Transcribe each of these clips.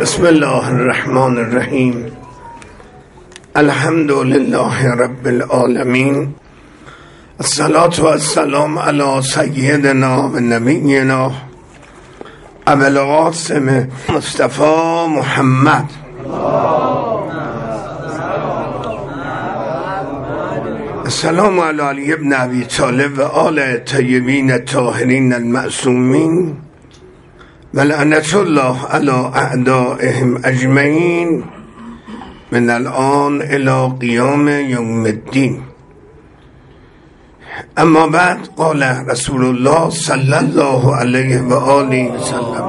بسم الله الرحمن الرحیم. الحمد لله رب العالمین. الصلاة و السلام علی سیدنا و نبینا ابو القاسم مصطفی محمد السلام علی علی ابن ابی طالب و آل طیبین الطاهرین المعصومین و لعنت الله علی اعدائهم اجمعین من الان الی قیام یوم الدین. اما بعد قال رسول الله صلی الله علیه و آله و سلم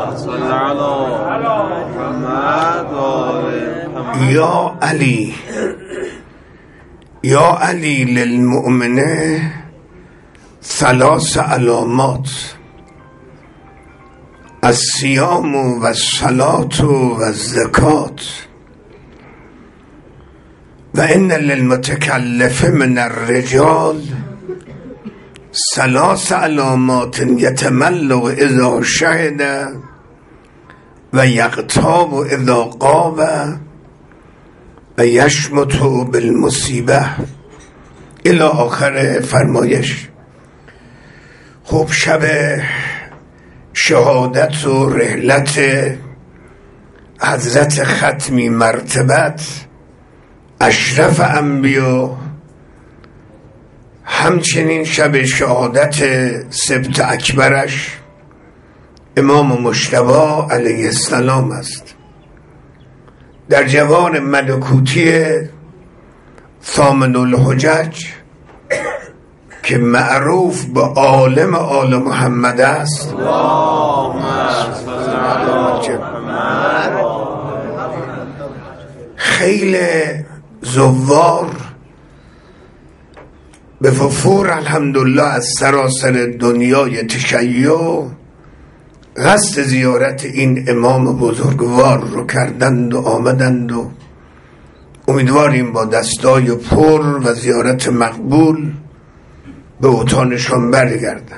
یا علی یا علی للمؤمن ثلاث علامات: الصیام و الصلاة و الزکات و ان للمتکلف من الرجال ثلاث علامات یتملق اذا شهد و یغتاب اذا غاب و یشمت بالمصیبه الی آخر فرمایش. خب شب شهادت و رحلت حضرت ختمی مرتبت اشرف انبیا، همچنین شب شهادت سبت اکبرش امام مجتبی علیه السلام است. در جوار ملکوتی ثامن الحجج که معروف به عالم آل محمد است، خیلی زوار به وفور الحمدلله از سراسر دنیای تشیع قصد زیارت این امام بزرگوار رو کردند و آمدند و امیدواریم با دستای پر و زیارت مقبول به اوطانشان برگردن.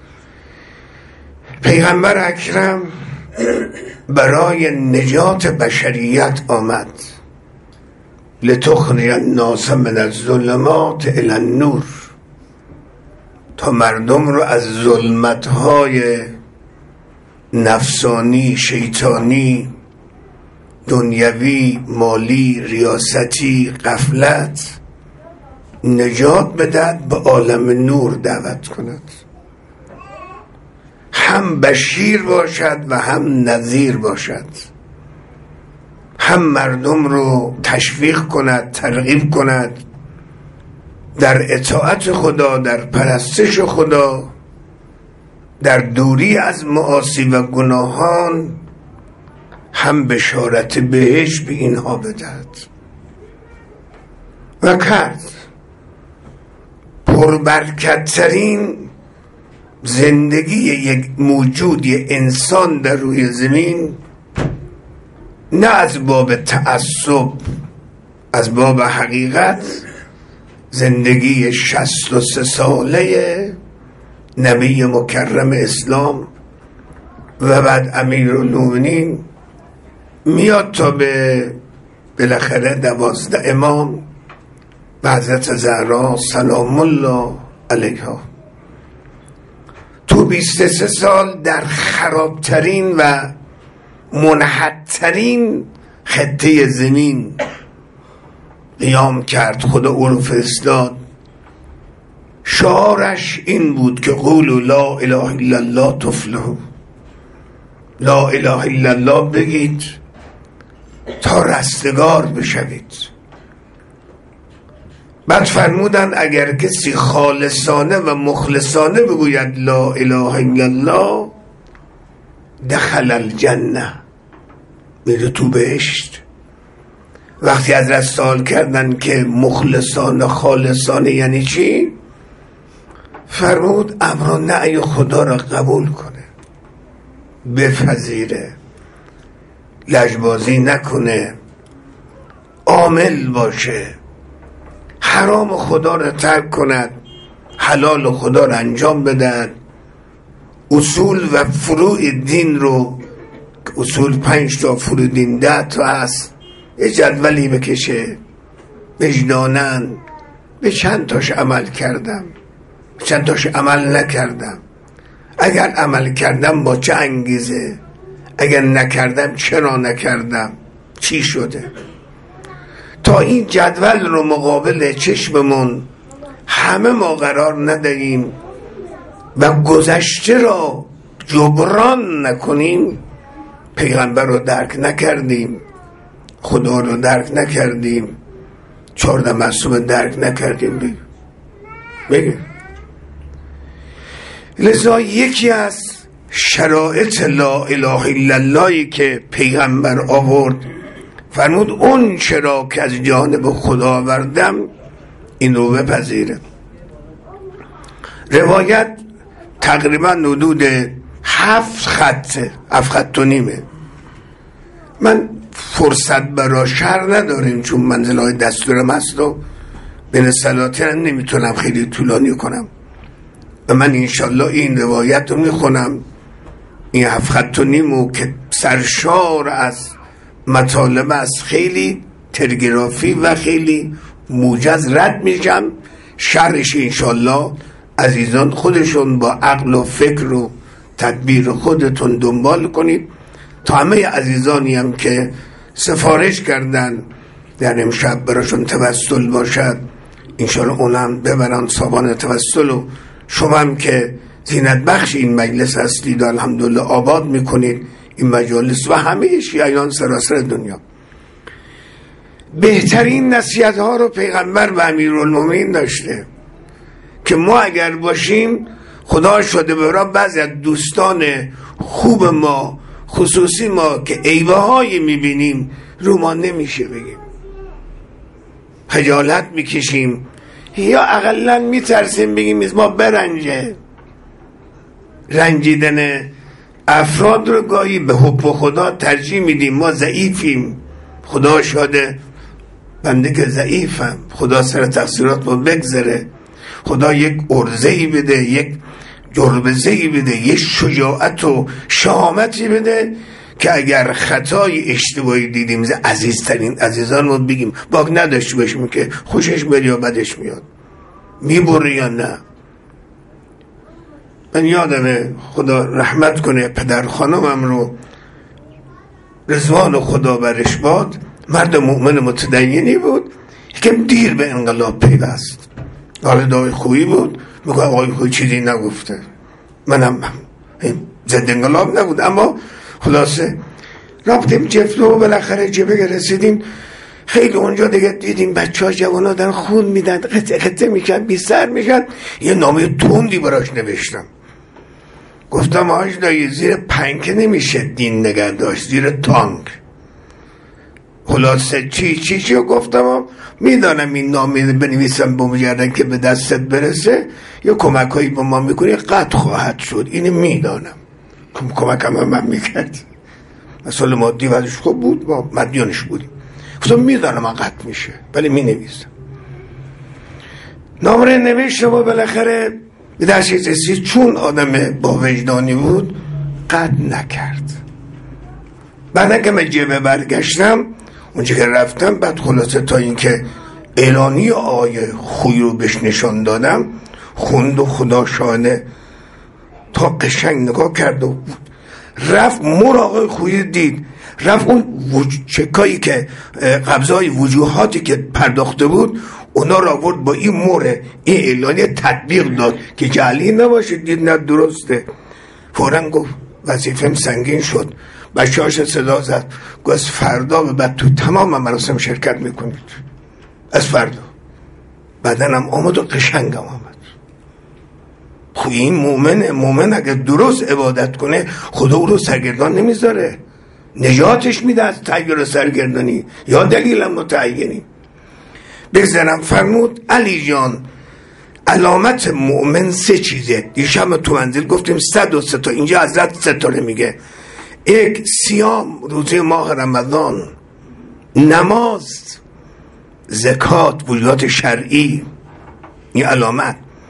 پیغمبر اکرم برای نجات بشریت آمد. لتخرج الناس من الظلمات الی النور، تا مردم رو از ظلمت‌های نفسانی، شیطانی، دنیوی، مالی، ریاستی، غفلت نجات بدهد، به عالم نور دعوت کند، هم بشیر باشد و هم نذیر باشد، هم مردم رو تشویق کند، ترغیب کند در اطاعت خدا، در پرستش خدا، در دوری از معاصی و گناهان، هم بشارت بهشت به اینها بدهد و کرد. پربرکت‌ترین زندگی یک موجود، یک انسان در روی زمین، نه از باب تعصب، از باب حقیقت، زندگی 63 ساله نبی مکرم اسلام و بعد امیرالمومنین میاد تا به بالاخره 12 امام و حضرت زهرا سلام الله علیها. تو 23 سال در خرابترین و منحطترین خطه زمین قیام کرد. خدا او رو فرستاد. شعارش این بود که قولوا لا اله الا الله تفلحوا، لا اله الا الله بگید تا رستگار بشوید. بعد فرمودن اگر کسی خالصانه و مخلصانه بگوید لا اله الا الله دخل الجنه، میره تو بهشت. وقتی از سوال کردن که مخلصانه خالصانه یعنی چی، فرمود امر و نهی خدا را قبول کنه، بپذیره، لجبازی نکنه، عامل باشه، حرام خدا را ترک کند، حلال خدا را انجام بدن، اصول و فروع دین رو اصول 5 تا، فرودین 10 تا هست. یه جدولی بکشه وجدانن به چند تاش عمل کردم، چند تاش عمل نکردم، اگر عمل کردم با چه انگیزه، اگر نکردم چرا نکردم، چی شده. تا این جدول رو مقابل چشممون همه ما قرار ندهیم و گذشته را جبران نکنیم، پیغمبر رو درک نکردیم، خدا رو درک نکردیم، 14 معصوم درک نکردیم. بگه لذا یکی از شرایط لا اله الا اللهی که پیغمبر آورد، فرمود اون چرا که از جانب خدا آوردم این رو بپذیره. روایت تقریبا حدود 7 خط و نیمه. من فرصت برای شرح نداریم چون منزلهای دستورم هست و بین سلاطین نمیتونم خیلی طولانی کنم و من انشالله این روایت رو میخونم، این 7 خط و نیمو که سرشار از مطالب از خیلی تلگرافی و خیلی موجز رد میشم. شرحش انشالله عزیزان خودشون با عقل و فکر و تدبیر خودتون دنبال کنید. تا همه عزیزانی هم که سفارش کردن در امشب براشون توسل باشد انشالله اونم ببرن سابان توسل، و شما هم که زینت بخش این مجلس هستید الحمدلله آباد میکنید این مجالس و همه شیعیان سراسر دنیا. بهترین نصیحت ها رو پیغمبر و امیرالمومنین داشته که ما اگر باشیم خدا شده برای بعضی از دوستان خوب ما خصوصی ما که عیبه های میبینیم رو ما نمیشه بگیم، خجالت میکشیم یا اقلا میترسیم بگیم از ما برنجه. رنجیدن افراد رو گاهی به حب خدا ترجیح میدیم. ما ضعیفیم، خدا شاده بنده که ضعیفم، خدا سر تقصیرات رو بگذره، خدا یک ارزهی بده، یک جربزهی بده، یک شجاعت و شهامتی بده که اگر خطای اشتباهی دیدیم عزیزترین عزیزان رو بگیم باک نداشته باشیم که خوشش میاد یا بدش میاد، میبره یا نه. من یادمه خدا رحمت کنه پدر خانمم رو رضوان خدا برش باد، مرد مؤمن متدینی بود، یکم دیر به انقلاب پیوست، حال دای خوبی بود، میگه آقای خوی چیزی نگفته، منم ضد انقلاب نبود، اما خلاصه رفتیم جفلو و بالاخره جبه رسیدیم. خیلی اونجا دیگه دیدیم بچه ها جوانا دارن خون میدن، قطعه قطعه میشن، بی سر میشن. یه نامه توندی براش نوشتم، گفتم آج دایی زیر پنکه نمیشه دین نگه داشت، زیر تانک. خلاصه چی گفتم میدانم این نامه بنویسم بمجردن که به دستت برسه یا کمک هایی با ما میکنی قطع خواهد شد، اینو میدانم. کمک هم من میکرد، مسئله مادی وزش خوب بود، ما مدیانش بودیم. گفتم میدانم من قطع میشه ولی می نویسم. نامه نوشتم و بالاخره به دست رسید، چون آدم با وجدانی بود قطع نکرد. بعد که من جبه برگشتم اونجا که رفتم، بعد خلاصه تا اینکه اعلانی آقای خوی رو بهش نشان دادم خوند و خدا شانه تا قشنگ نگاه کرد و رفت مور آقای خوی دید، رفت اون چکایی که قبضای وجوهاتی که پرداخته بود اونا را آورد با این موره این اعلانی تطبیق داد که جعلی نباشه، دید نه درسته. فوراً گفت وظیفه‌ام سنگین شد، بچه‌هاش صدا زد، گفت از فردا به بعد تو تمام مراسم شرکت میکنید، از فردا. بدنم آمد و قشنگم آمد. خب این مومن اگه درست عبادت کنه خدا او رو سرگردان نمیذاره، نجاتش میده از تغییر سرگردانی یا دلیلم متعینی. بگذارم فرمود علی جان علامت مؤمن 3 چیزه. دیشب تو منزل گفتیم 103 تا، اینجا حضرت 3 تا میگه. 1 صیام روزه ماه رمضان، نماز، زکات، وجوهات شرعی، این علامت.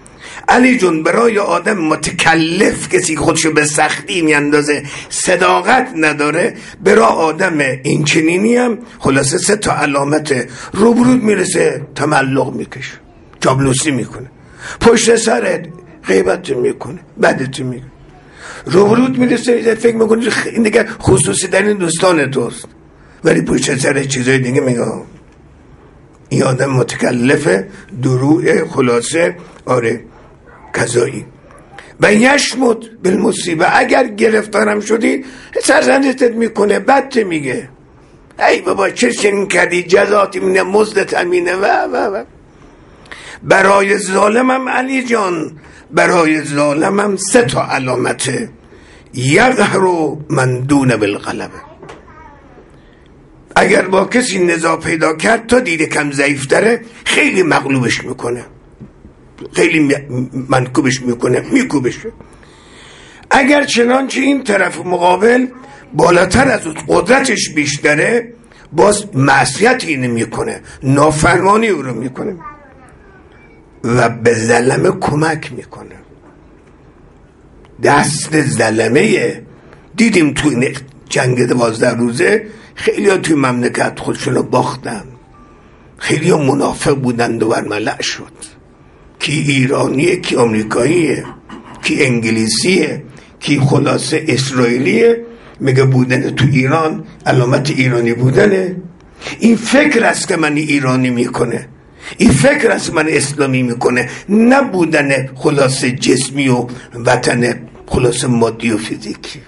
علی جون برای آدم متکلف، کسی خودشو به سختی میاندازه، صداقت نداره، برای آدم این چنینی هم خلاصه 3 تا علامت روبرود میرسه، تملق میکشه، چابلوسی میکنه، پشت سرت غیبت میکنه، بدت میکنه، روبرود میرسه فکر میکنه این دیگه خصوصی در این دوستان توست، ولی پشت سر چیزای دیگه میگه. این آدم متکلفه، دروع، خلاصه آره کذایی. و یشمت بالمصیبه، اگر گرفتارم شدی سرزنشت میکنه، بدت میگه، ای بابا چه چنین کردی، جزاتی مینه، مزدت امینه و برای ظالمم علی جان، برای ظالمم 3 تا علامته. یقهر من دون بالغلبه، اگر با کسی نزاع پیدا کرد تا دیده کم ضعیف داره خیلی مغلوبش میکنه، خیلی منکوبش میکنه، میکوبشه. اگر چنانچه این طرف مقابل بالاتر از قدرتش بیشتره باز معصیتی نمیکنه، نافرمانی او رو میکنه و به ظلمه کمک میکنه. دست ظلمه دیدیم تو این جنگ 12 روزه خیلی ها توی مملکت خودشون رو باختن، خیلی ها منافق بودن، و برملع شد، کی ایرانیه، کی آمریکاییه، کی انگلیسیه، کی خلاصه اسرائیلیه، میگه بودن تو ایران علامت ایرانی بودنه. این فکر است که من ایرانی میکنه، این فکر است من اسلامی میکنه، نبودن خلاصه جسمی و وطن خلاصه مادی و فیزیکی.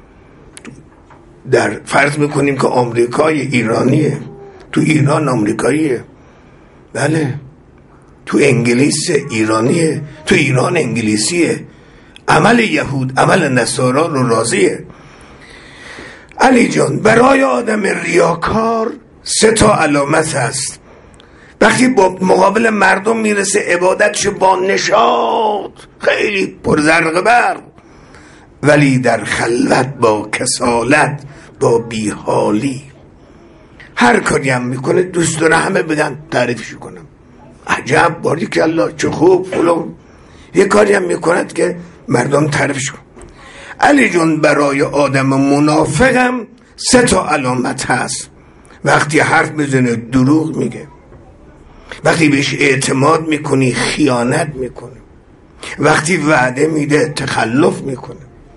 در فرض میکنیم که آمریکای ایرانیه، تو ایران آمریکاییه، بله، تو انگلیس ایرانیه، تو ایران انگلیسیه، عمل یهود عمل نصارا رو راضیه. علی جان برای آدم ریاکار 3 تا علامت هست. وقتی با مقابل مردم میرسه عبادتش با نشاط خیلی پرزرق برق، ولی در خلوت با کسالت، با بیحالی، هر کاری هم میکنه دوست داره همه بدن تعریفش کنم، عجب باریکالله چه خوب فلان، یه کاری هم میکند که مردم تعریفش کنن. علی جون برای آدم منافقم 3 تا علامت هست. وقتی حرف بزنه دروغ میگه، وقتی بهش اعتماد میکنی خیانت میکنه، وقتی وعده میده تخلف میکنه.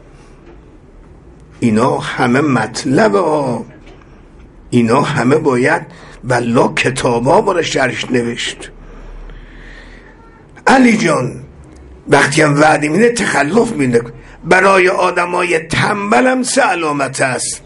اینا همه مطلب ها، اینا همه باید والله کتابا برای شرح نوشت. علی جان وقتی هم وعده میده تخلف میده. برای آدمای تنبلم 3 علامت هست.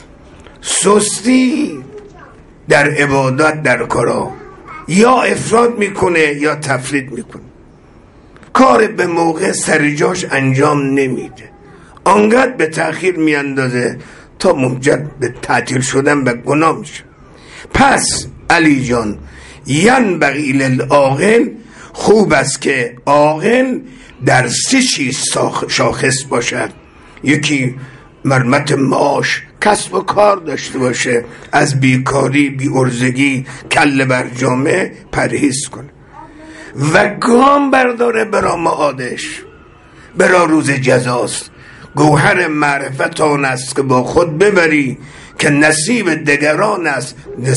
سستی در عبادت، در کارا، یا افراد میکنه یا تفرید میکنه، کار به موقع سر جاش انجام نمیده، آنقدر به تأخیر میاندازه تا ممجد به تعطیل شدن و گناه میشه. پس علی جان ینبغی للعاقل، خوب است که عاقل در 3 چیز شاخص باشد. یکی مرمت معاش، کسب و کار داشته باشه، از بیکاری، بی‌عرضگی، کله بر جامه پرهیز کنه و گام برداره برا معادش، برا روز جزاست. گوهر معرفت آن است که با خود ببری، که نصیب دگران است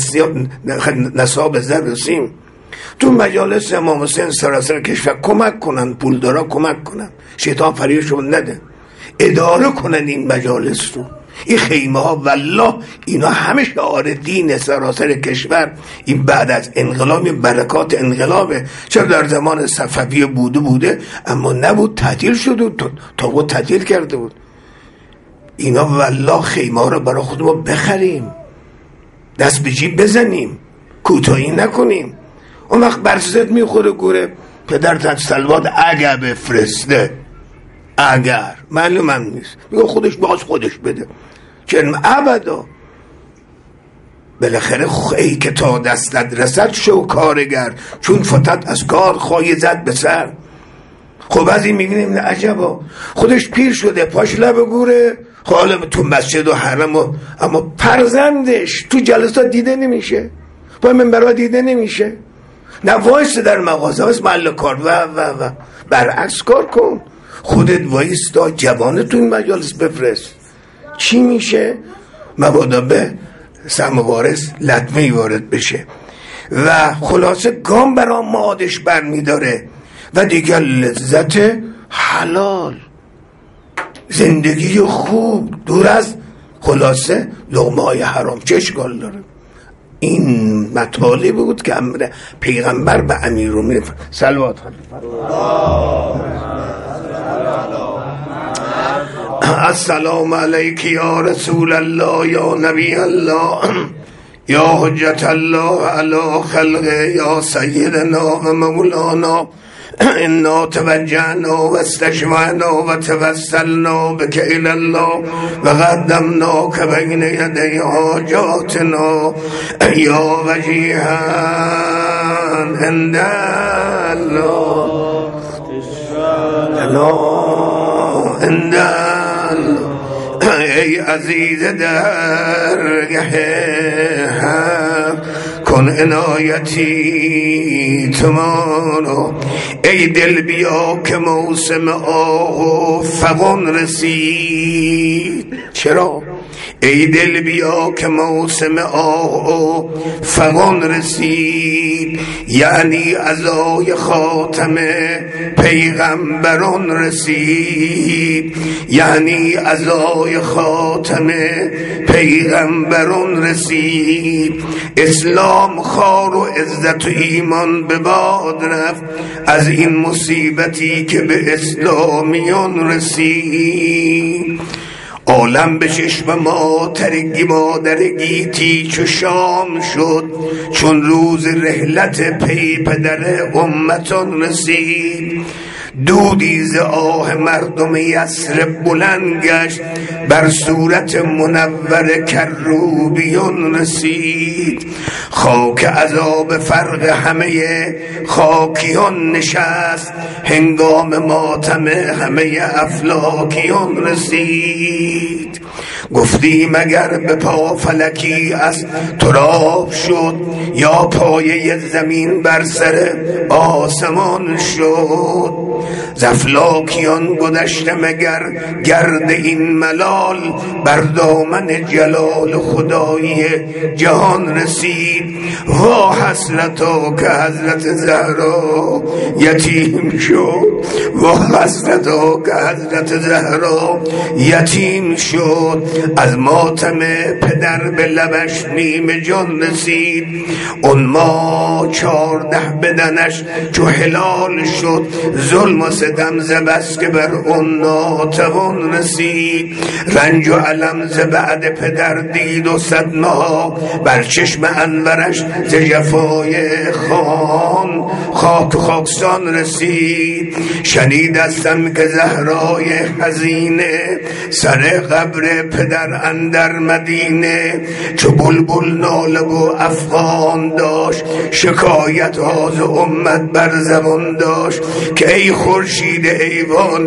نصاب زر و سیم. تو مجالس امام حسین سراسر کشور کمک کنن، پولدارا کمک کنن، شیطان فریبشون نده، اداره کنن این مجالس رو، این خیمه ها. والله اینا همه شعار دین سراسر کشور. این بعد از انقلاب برکات انقلابه. چرا در زمان صفوی بوده اما نبود، تعطیل شد و طاغوت تعطیل کرده بود. اینا والله خیمه ها رو برای خودمون بخریم، دست به جیب بزنیم، کوتاهی نکنیم. اون وقت برسد میخوره گوره پدرت سلوات اگر بفرسته، اگر معلومم نیست، میگه خودش باز خودش بده، چون ابدا. بالاخره ای که تا دستت رسد شو کارگر، چون فتت از کار خواهی زد به سر. خب از این میبینیم عجبا خودش پیر شده، پاش لب گوره، حالا تو مسجد و حرم و اما فرزندش تو جلسات دیده نمیشه، پای منبرها دیده نمیشه، نه وایس در مغازه، وایس محل کار و برعکس کار کن، خودت وایستا جوانه تو این مجالس بفرست. چی میشه؟ مبادا به سهم وارث لطمه‌ای وارد بشه و خلاصه گام برا مادش برمیداره و دیگر لذت حلال، زندگی خوب دور از خلاصه لقمه‌های حرام. چه اشکال داره؟ این مطالبی بود که پیغمبر به امیرالمومنین صلوات السلام علیک یا رسول الله یا نبی الله یا حجت الله علی خلقه یا سیدنا و مولانا انا توجهنا و استشفعنا و توسلنا بک الی الله و قدمناک بین یدی حاجاتنا یا وجیها عند الله عند الله. ای عزیز درگه حق کن عنایتی تمانو، ای دل بیا که موسم آه و فغان رسید. چرا؟ ای دل بیا که موسم آه و فغان رسید، یعنی عزای خاتم پیغمبران رسید، یعنی عزای خاتم پیغمبران رسید. اسلام خار و عزت و ایمان به باد رفت از این مصیبتی که به اسلامیان رسید. عالم به چشم ما ترگی مادرگی تیچ و شام شد چون روز رحلت پی پدر امتان رسید. دودی ز آه مردم یثرب بلند گشت بر صورت منور کروبیان رسید. خاک عذاب فرق همه خاکیان نشست، هنگام ماتم همه افلاکیان رسید. گفتی مگر به پا فلکی از تراب شد، یا پایه زمین بر سر آسمان شد. زفلاکیان گذشته مگر گرد این ملال، بر دامن جلال خدایی جهان رسید. وا حسرتا که حضرت زهرا یتیم شد، وا حسرتا که حضرت زهرا یتیم شد. از ماتم پدر به لبش نیم جان رسید، اون ما 14 بدنش چو هلال شد. ظلم و ستم ز بس که بر اون ناتوان رسید. رنج و علم ز بعد پدر دید و صدمه ها بر چشم انورش ز جفای خان خاک و خاکستان رسید. شنیدستم که زهرای حزینه سر قبر پدر اندر مدینه، چو بلبل ناله و افغان داشت شکایت ها ز امت بر زبان داشت که ای خورشید ایوان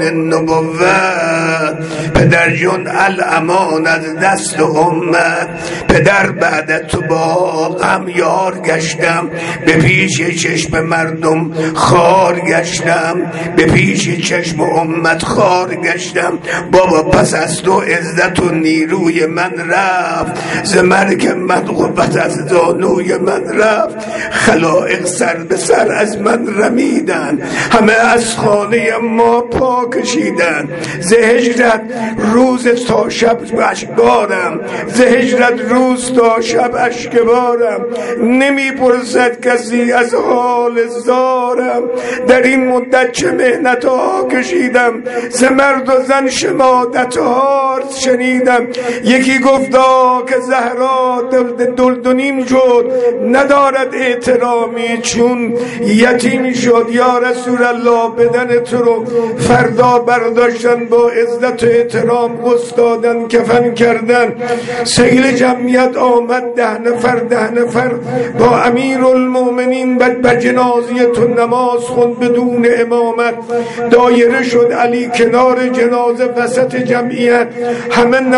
نبوت، پدر جون الامان از دست امت. پدر بعد تو با غم یار گشتم، به پیش چشم مردم خار گشتم، به پیش چشم امت خار گشتم. بابا پس از تو عزت و نیروی من رفت، ز مرگ من قوت از زانوی من رفت. خلائق سر به سر از من رمیدن، همه از خانه ما پا کشیدن. ز هجرت روز تا شب اشکبارم، ز هجرت روز تا شب اشکبارم. نمی پرسد کسی از حال زارم، در این مدت چه مهنت ها کشیدم. ز مرد و زن شمادت ها شنیدم. یکی گفتا که زهرا دلدنیم شد، ندارد احترامی چون یتیم شد. یا رسول الله بدن تو رو فردا برداشتن، با عزت و احترام گستادن، کفن کردن. سیل جمعیت آمد 10 نفر با امیرالمومنین بر جنازه تو نماز خوند بدون امامت. دایره شد علی کنار جنازه وسط جمعیت، همه نماز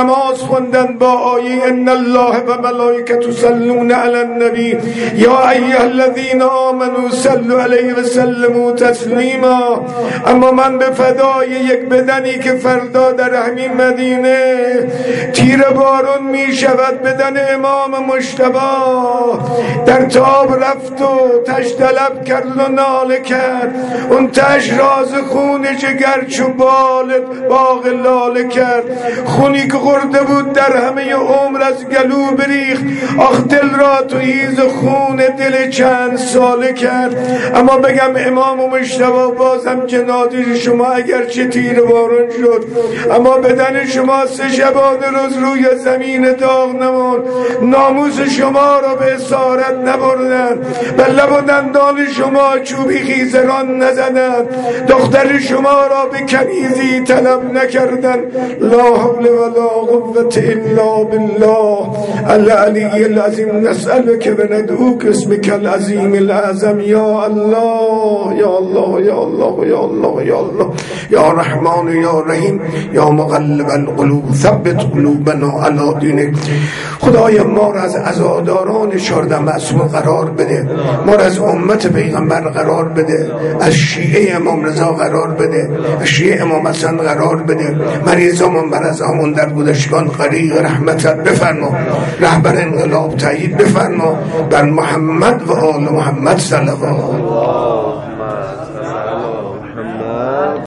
نماز خوندن با آیه ان الله و ملائکته یصلون علی النبی یا ایها الذین آمنوا صلوا علیه و سلموا تسلیما. اما من به فدای یک بدنی که فردا در همین مدینه تیر بارون می شود، بدن امام مجتبی در تاب رفت و تش طلب کرد و ناله کرد، اون تش راز خون جگر چو باغ لاله کرد، خونی که خورده بود در همه عمر از گلو بریخت، آخ دل را تو هیز خون دل چند ساله کرد. اما بگم امام مجتبی بازم جنازه شما اگرچه تیر بارون شد، اما بدن شما 3 شبانه روز روی زمین داغ نموند، ناموس شما را به اسارت نبردن، به لب و دندان شما چوبی خیزران نزدن، دختر شما را به کنیزی طلب نکردن. لا حول ولا قوة الا بالله العلی العظیم. نسألك و ندعوك اسمك العظیم الأعظم. یا الله یا الله یا الله یا الله یا الله یا رحمان یا رحیم یا مقلب القلوب ثبت قلوبنا علی دینک. خدای ما را از عزاداران 14 معصوم قرار بده، ما را از امت پیغمبر قرار بده، از شیعه امام رضا قرار بده، از شیعه امام حسن قرار بده، مریضامون مرضامون در گذشتگان غریق رحمتت بفرما، رهبر انقلاب تایید بفرما، بر محمد و آل محمد صلوات.